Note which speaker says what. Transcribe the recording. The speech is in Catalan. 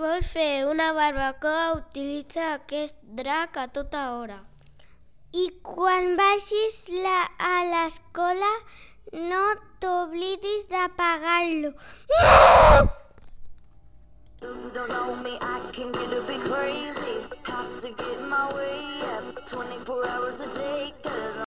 Speaker 1: vols fer una barbacoa, utilitza aquest drac a tota hora.
Speaker 2: I quan vagis a l'escola, no t'oblidis d'apagar-lo.
Speaker 3: Those who don't know me, I can get a bit crazy. Have to get my way up 24 hours a day, 'cause